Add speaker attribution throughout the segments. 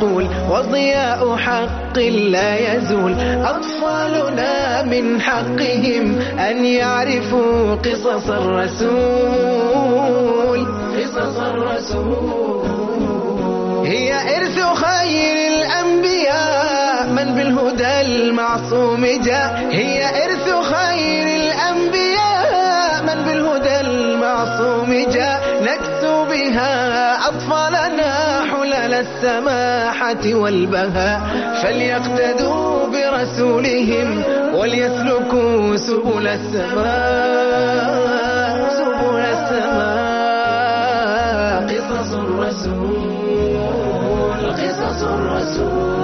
Speaker 1: معقول وضياء حق لا يزول. أطفالنا من حقهم أن يعرفوا قصص الرسول. قصص الرسول هي إرث خير الأنبياء من بالهدى المعصوم جاء. هي إرث خير الأنبياء من بالهدى المعصوم جاء. نكسو بها أطفالنا حلل السماحة والبهاء. فليقتدوا برسولهم وليسلكوا سبل السماء. سبل السماء قصص الرسول. قصص الرسول.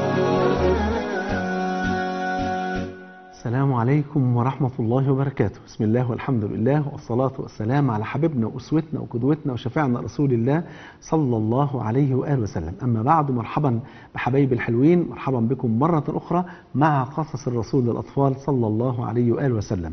Speaker 2: السلام عليكم ورحمة الله وبركاته. بسم الله والحمد لله والصلاة والسلام على حبيبنا وأسوتنا وقدوتنا وشفيعنا رسول الله صلى الله عليه وآله وسلم. أما بعد، مرحبا بحبايبي الحلوين، مرحبا بكم مرة أخرى مع قصص الرسول للأطفال صلى الله عليه وآله وسلم،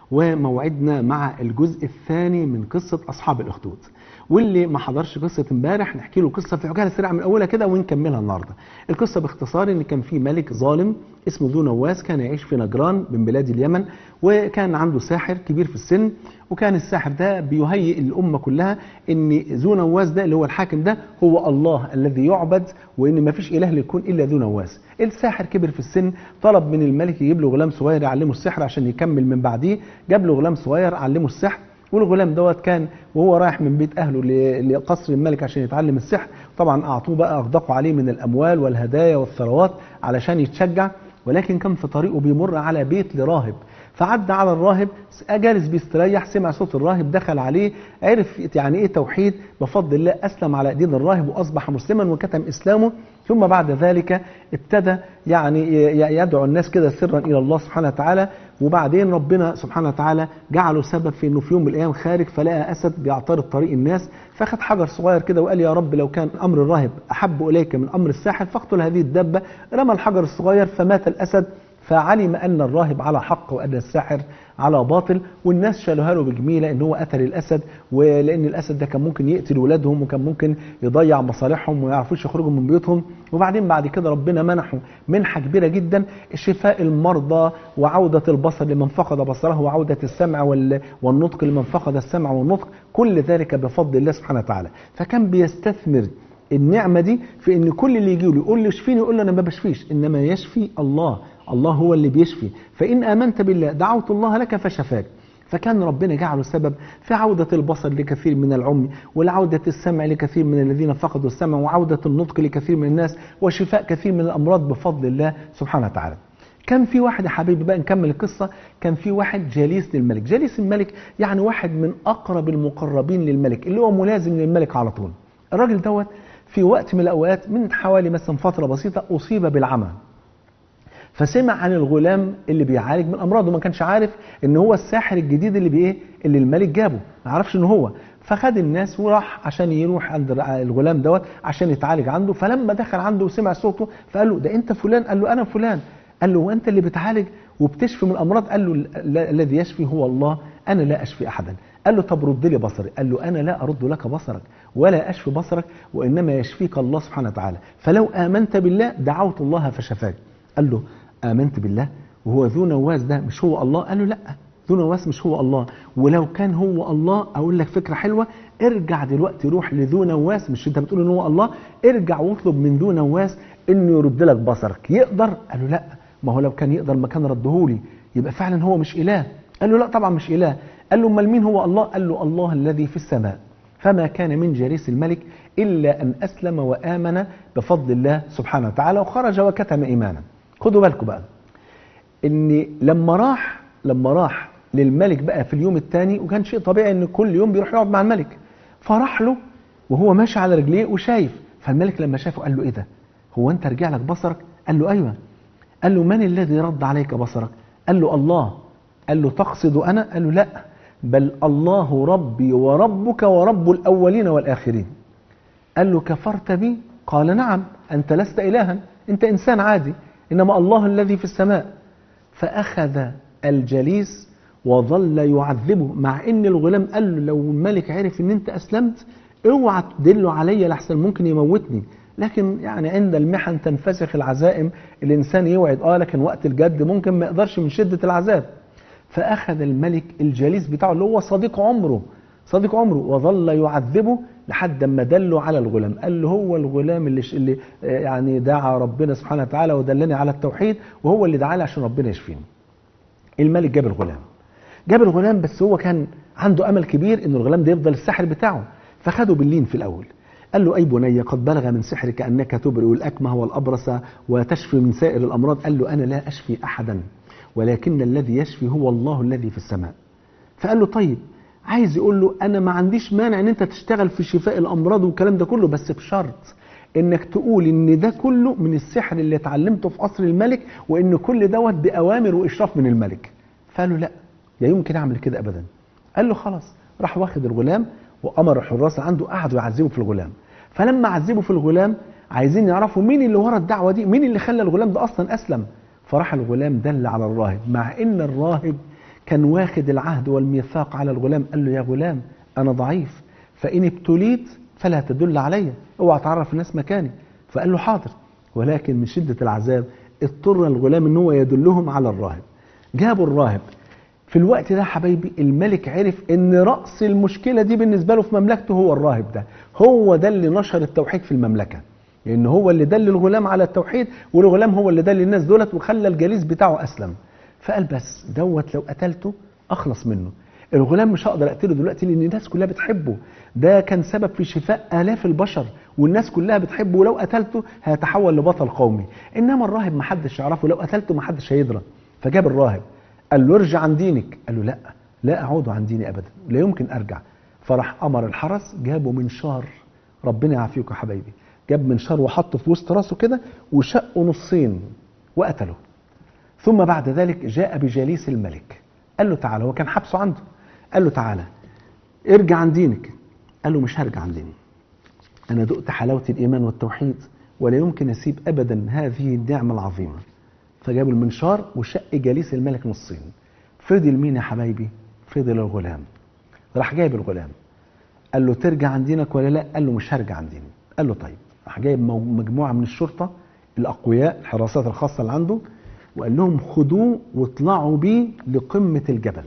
Speaker 2: وموعدنا مع الجزء الثاني من قصة أصحاب الأخدود. واللي ما حضرش قصة امبارح نحكي له قصة في عجالة سريعة من أولها كده ونكملها النهاردة. القصة باختصار إن كان في ملك ظالم اسمه ذو نواس، كان يعيش في نجران من بلاد اليمن، وكان عنده ساحر كبير في السن، وكان الساحر ده بيهيئ الأمة كلها إن ذو نواس ده اللي هو الحاكم ده هو الله الذي يعبد، وإن ما فيش إله ليكون إلا ذو نواس. الساحر كبر في السن، طلب من الملك يجيب له غلام صغير يعلمه السحر عشان يكمل من بعديه. جاب له غلام صغير علمه السحر، والغلام دوت كان وهو رايح من بيت أهله لقصر الملك عشان يتعلم السحر، طبعا أعطوه بقى أغدقوا عليه من الأموال والهدايا والثروات علشان يتشجع. ولكن كان في طريقه بيمر على بيت لراهب، فعدى على الراهب جالس بيستريح، سمع صوت الراهب، دخل عليه، عرف يعني ايه توحيد بفضل الله، أسلم على دين الراهب وأصبح مسلما وكتم إسلامه. ثم بعد ذلك ابتدى يعني يدعو الناس كده سرا إلى الله سبحانه وتعالى. وبعدين ربنا سبحانه وتعالى جعله سبب في انه في يوم من الايام خارج فلقى اسد بيعترض طريق الناس، فاخد حجر صغير كده وقال يا رب لو كان امر الراهب احب اليك من امر الساحر فاقتل هذه الدابه. رمى الحجر الصغير فمات الاسد، فعلم ان الراهب على حق وان الساحر على باطل، والناس شالوها له بجميله ان هو قتل الاسد، ولان الاسد ده كان ممكن يقتل ولادهم وكان ممكن يضيع مصالحهم وما يعرفوش يخرجوا من بيوتهم. وبعدين بعد كده ربنا منحه منحه كبيره جدا، شفاء المرضى وعوده البصر لمن فقد بصره وعوده السمع والنطق لمن فقد السمع والنطق، كل ذلك بفضل الله سبحانه وتعالى. فكان بيستثمر النعمه دي في ان كل اللي يجي له يقول له اشفيني، يقول له انا ما بشفيش، انما يشفي الله، الله هو اللي بيشفي. فإن آمنت بالله دعوت الله لك فشفاك. فكان ربنا جعله سبب في عودة البصر لكثير من العمي، وعودة السمع لكثير من الذين فقدوا السمع، وعودة النطق لكثير من الناس، وشفاء كثير من الأمراض بفضل الله سبحانه وتعالى. كان في واحد يا حبيبي بقى نكمل القصة، كان في واحد جليس للملك. جليس الملك يعني واحد من أقرب المقربين للملك، اللي هو ملازم للملك على طول. الراجل دوت في وقت من الأوقات من حوالي مثلا فترة بسيطة أصيب بالعمى، فسمع عن الغلام اللي بيعالج من امراضه، ما كانش عارف ان هو الساحر الجديد اللي الملك جابه، ما عرفش ان هو. فخد الناس وراح عشان يروح عند الغلام دوت عشان يتعالج عنده. فلما دخل عنده وسمع صوته فقال له ده انت فلان؟ قال له انا فلان. قال له وانت اللي بتعالج وبتشفي من الامراض؟ قال له الذي يشفي هو الله، انا لا اشفي احدا. قال له طب رد لي بصري. قال له انا لا ارد لك بصرك ولا اشفي بصرك، وانما يشفيك الله سبحانه وتعالى، فلو امنت بالله دعوت الله فشفاك. قال له آمنت بالله وهو ذو نواس ده مش هو الله؟ قال له لا، ذو نواس مش هو الله، ولو كان هو الله أقول لك فكرة حلوة، ارجع دلوقتي روح لذو نواس، مش انت بتقول ان هو الله، ارجع واطلب من ذو نواس انه يرد لك بصرك. يقدر؟ قال له لا، ما هو لو كان يقدر ما كان ردهولي، يبقى فعلا هو مش إله. قال له لا طبعا مش إله. قال له امال مين هو الله؟ قال له الله الذي في السماء. فما كان من جليس الملك إلا أن أسلم وآمن بفضل الله سبحانه وتعالى، وخرج وكتم إيمانا. خدوا بالكم بقى ان لما راح للملك بقى في اليوم الثاني، وكان شيء طبيعي ان كل يوم بيروح يقعد مع الملك، فراح له وهو ماشي على رجليه وشايف. فالملك لما شافه قال له ايه ده، هو انت رجع لك بصرك؟ قال له ايوه. قال له من الذي رد عليك بصرك؟ قال له الله. قال له تقصد انا؟ قال له لا، بل الله ربي وربك ورب الاولين والاخرين. قال له كفرت بي؟ قال نعم، انت لست الها، انت انسان عادي، إنما الله الذي في السماء. فأخذ الجليس وظل يعذبه، مع إن الغلام قال له لو الملك عرف إن أنت أسلمت اوعى تدله عليا لحسن ممكن يموتني، لكن يعني عند المحن تنفسخ العزائم، الإنسان يوعد لكن وقت الجد ممكن ما يقدرش من شدة العذاب. فأخذ الملك الجليس بتاعه اللي هو صديق عمره وظل يعذبه لحد ما دله على الغلام. قال له هو الغلام اللي يعني دعا ربنا سبحانه وتعالى ودلني على التوحيد، وهو اللي دعا لي عشان ربنا يشفيني. الملك جاب الغلام بس هو كان عنده أمل كبير إن الغلام ده يفضل الساحر بتاعه، فخده باللين في الأول. قال له أي بني قد بلغ من سحرك أنك تبرئ الأكمه والأبرص وتشفي من سائر الأمراض. قال له أنا لا أشفي أحدا ولكن الذي يشفي هو الله الذي في السماء. فقال له طيب، عايز يقول له أنا ما عنديش مانع إن أنت تشتغل في شفاء الأمراض والكلام ده كله، بس بشرط إنك تقول إن ده كله من السحر اللي اتعلمته في قصر الملك، وإن كل دوت بأوامر وإشراف من الملك. فقال له لا، لا يمكن أعمل كده أبدا. قال له خلاص. راح واخد الغلام وأمر الحراس عنده قعدوا يعذبوا في الغلام. فلما عذبوا في الغلام عايزين يعرفوا مين اللي ورا الدعوة دي، مين اللي خلى الغلام ده أصلا أسلم. فراح الغلام دل على الراهب، مع إن الراهب كان واخد العهد والميثاق على الغلام. قال له يا غلام أنا ضعيف، فإن ابتليت فلا تدل علي، اوعى تعرف الناس مكاني. فقال له حاضر، ولكن من شدة العذاب اضطر الغلام ان هو يدلهم على الراهب. جابوا الراهب. في الوقت ده حبايبي الملك عرف ان رأس المشكلة دي بالنسبة له في مملكته هو الراهب ده، هو ده اللي نشر التوحيد في المملكة، لان هو اللي دل الغلام على التوحيد، والغلام هو اللي دل الناس دولت وخلى الجليس بتاعه اسلم. فقال بس دوت لو قتلته اخلص منه. الغلام مش هقدر اقتله دلوقتي لان الناس كلها بتحبه، ده كان سبب في شفاء آلاف البشر والناس كلها بتحبه، ولو قتلته هيتحول لبطل قومي. انما الراهب ما حدش يعرفه، لو قتلته ما حدش هيدرى. فجاب الراهب قال له ارجع عن دينك. قال له لا، لا اعود عن ديني ابدا، لا يمكن ارجع. فراح امر الحرس جابوا منشار، ربنا يعافيكم يا حبايبي، جاب منشار وحطه في وسط راسه كده وشقه نصين وقتله. ثم بعد ذلك جاء بجليس الملك، قال له تعالى، هو كان حبسه عنده، قال له تعالى ارجع عن دينك. قال له مش هرجع عن ديني، أنا دقت حلاوة الإيمان والتوحيد ولا يمكن أسيب أبدا هذه النعمة العظيمة. فجاب المنشار وشق جليس الملك نصين. فضل مين يا حبايبي؟ فضل الغلام. راح جايب الغلام قال له ترجع عن دينك ولا لا؟ قال له مش هرجع عن ديني. قال له طيب. راح جايب مجموعة من الشرطة الأقوياء الحراسات الخاصة اللي عنده، وقال لهم خدوه واطلعوا بيه لقمة الجبل،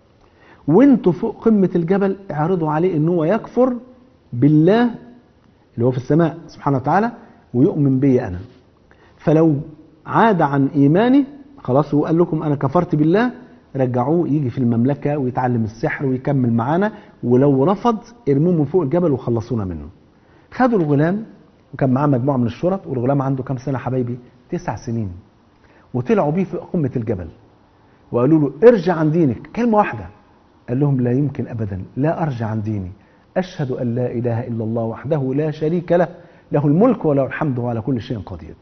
Speaker 2: وانتوا فوق قمة الجبل اعرضوا عليه ان هو يكفر بالله اللي هو في السماء سبحانه وتعالى ويؤمن بي انا. فلو عاد عن ايماني خلاص، هو قال لكم انا كفرت بالله، رجعوه يجي في المملكة ويتعلم السحر ويكمل معانا، ولو رفض ارموه من فوق الجبل وخلصونا منه. خدوا الغلام وكان معاه مجموعة من الشرط، والغلام عنده كام سنة حبايبي؟ 9 سنين. وطلعوا بيه في قمة الجبل وقالوا له ارجع عن دينك، كلمة واحدة. قال لهم لا يمكن أبدا، لا أرجع عن ديني، أشهد أن لا إله إلا الله وحده لا شريك له، له الملك وله الحمد وعلى كل شيء قدير.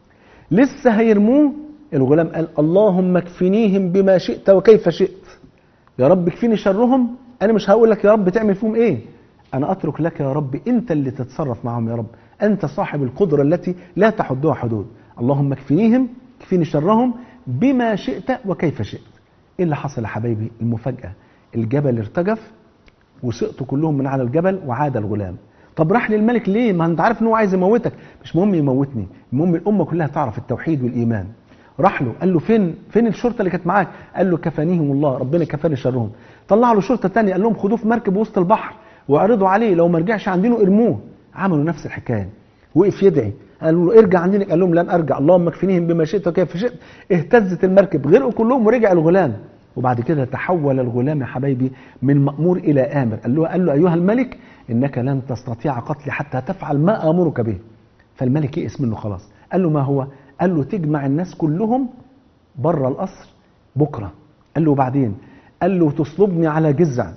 Speaker 2: لسه هيرموه الغلام قال اللهم اكفنيهم بما شئت وكيف شئت، يا رب اكفيني شرهم، أنا مش هقول لك يا رب تعمل فيهم إيه، أنا أترك لك يا رب، أنت اللي تتصرف معهم يا رب، أنت صاحب القدرة التي لا تحدها حدود. اللهم اكفنيهم، اكفيني شرهم بما شئت وكيف شئت. إيه اللي حصل يا حبايبي؟ المفاجأة، الجبل ارتجف وسقطوا كلهم من على الجبل وعاد الغلام. طب راح للملك ليه؟ ما انت عارف ان هو عايز يموتك. مش مهم يموتني، المهم الامه كلها تعرف التوحيد والايمان. راح له قال له فين الشرطه اللي كانت معاك؟ قال له كفانيهم الله، ربنا كفاني شرهم. طلع له شرطه ثانيه قال لهم خدوه في مركب وسط البحر واعرضوا عليه، لو ما رجعش عن دينه ارموه. عملوا نفس الحكايه، وقف يدعي قالوا له ارجع عن دينك، قال لهم لن ارجع، اللهم اكفنيهم بما شئت وكيف شئت. اهتزت المركب، غرقوا كلهم ورجع الغلام. وبعد كده تحول الغلام يا حبايبي من مأمور إلى آمر. قال له أيها الملك إنك لن تستطيع قتلي حتى تفعل ما آمرك به. فالملك يئس منه خلاص. قال له ما هو؟ قال له تجمع الناس كلهم بره القصر بكرة. قال له بعدين؟ قال له تصلبني على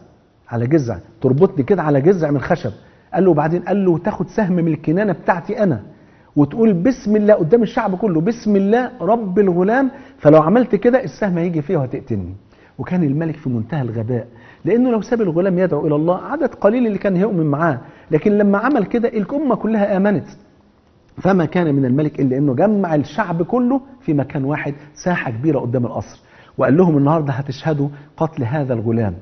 Speaker 2: جذع تربطني كده على جذع من خشب. قال له بعدين؟ قال له تاخد سهم من الكنانة بتاعتي أنا وتقول بسم الله قدام الشعب كله، بسم الله رب الغلام، فلو عملت كده السهم هيجي فيه وهتقتلني. وكان الملك في منتهى الغباء، لأنه لو ساب الغلام يدعو إلى الله عدد قليل اللي كان هيؤمن معاه، لكن لما عمل كده الأمة كلها آمنت. فما كان من الملك إلا أنه جمع الشعب كله في مكان واحد، ساحة كبيرة قدام القصر، وقال لهم النهاردة هتشهدوا قتل هذا الغلام.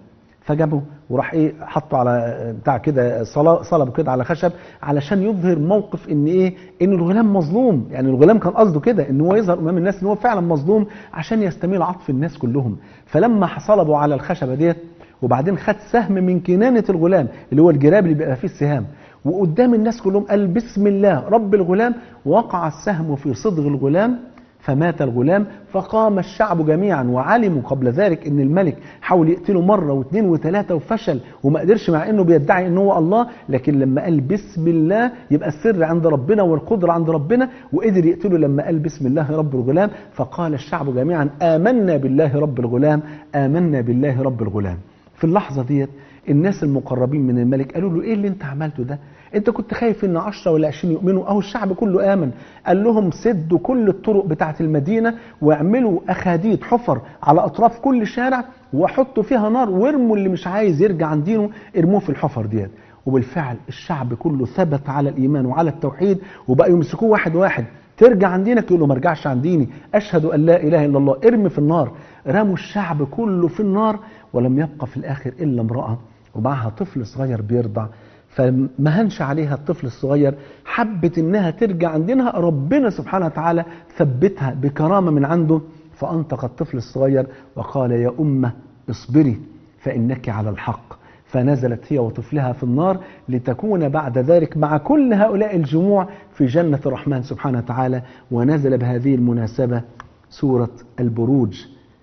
Speaker 2: فجابه وراح ايه حطه على بتاع كده صلبه كده على خشب علشان يظهر موقف ان ايه ان الغلام مظلوم. يعني الغلام كان قصده كده ان هو يظهر امام الناس ان هو فعلا مظلوم عشان يستميل عطف الناس كلهم. فلما صلبه على الخشبه ديت وبعدين خد سهم من كنانه الغلام اللي هو الجراب اللي بيبقى فيه السهام وقدام الناس كلهم قال بسم الله رب الغلام، وقع السهم في صدغ الغلام فمات الغلام. فقام الشعب جميعا وعلموا قبل ذلك ان الملك حاول يقتله مرة واثنين وثلاثة وفشل وما قدرش مع انه بيدعي انه هو الله، لكن لما قال بسم الله يبقى السر عند ربنا والقدرة عند ربنا، وقدر يقتله لما قال بسم الله رب الغلام. فقال الشعب جميعا آمنا بالله رب الغلام، آمنا بالله رب الغلام. في اللحظة ديت الناس المقربين من الملك قالوا له ايه اللي انت عملته ده؟ انت كنت خايف ان 10 ولا 20 يؤمنوا؟ اهو الشعب كله امن. قال لهم سدوا كل الطرق بتاعه المدينه واعملوا اخاديد حفر على اطراف كل شارع وحطوا فيها نار وارموا اللي مش عايز يرجع عن دينه ارموه في الحفر ديت. وبالفعل الشعب كله ثبت على الايمان وعلى التوحيد وبقوا يمسكوه واحد واحد، ترجع عن دينك؟ يقول له ما ارجعش عن ديني، اشهد ان لا اله الا الله، ارمي في النار. رموا الشعب كله في النار ولم يبقى في الاخر الا امراه ومعها طفل صغير بيرضع. فما هنش عليها الطفل الصغير، حبت انها ترجع عن دينها، ربنا سبحانه وتعالى ثبتها بكرامة من عنده فأنطق الطفل الصغير وقال يا أمة اصبري فإنك على الحق. فنزلت هي وطفلها في النار لتكون بعد ذلك مع كل هؤلاء الجموع في جنة الرحمن سبحانه وتعالى. ونزل بهذه المناسبة سورة البروج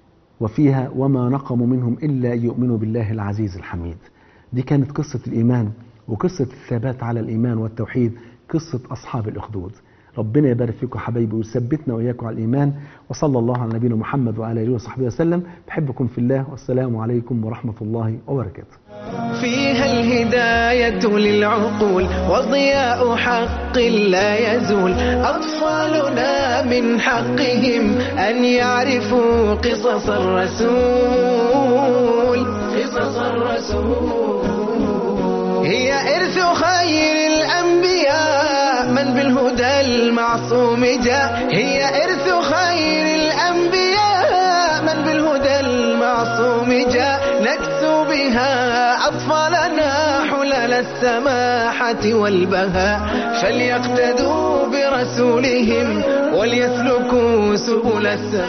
Speaker 2: وفيها وما نقموا منهم إلا أن يؤمنوا بالله العزيز الحميد. دي كانت قصة الإيمان وقصة الثبات على الإيمان والتوحيد، قصة أصحاب الأخدود. ربنا يبارك فيكم حبايبي ويثبتنا وإياكم على الإيمان. وصلى الله على نبينا محمد وعلى آله وصحبه وسلم. بحبكم في الله والسلام عليكم ورحمة الله وبركاته.
Speaker 1: فيها الهداية للعقول وضياء حق لا يزول. أطفالنا من حقهم أن يعرفوا قصص الرسول. قصص الرسول هي إرث خير الأنبياء من بالهدى المعصوم جاء. هي إرث خير الأنبياء من بالهدى المعصوم جاء. نكسو بها أطفالنا حلل السماحة والبهاء. فليقتدوا برسولهم وليسلكوا سبل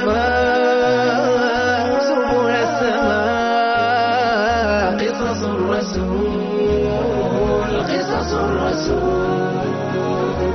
Speaker 1: السماء. سبل السماء قصص الرسول. قصص الرسول.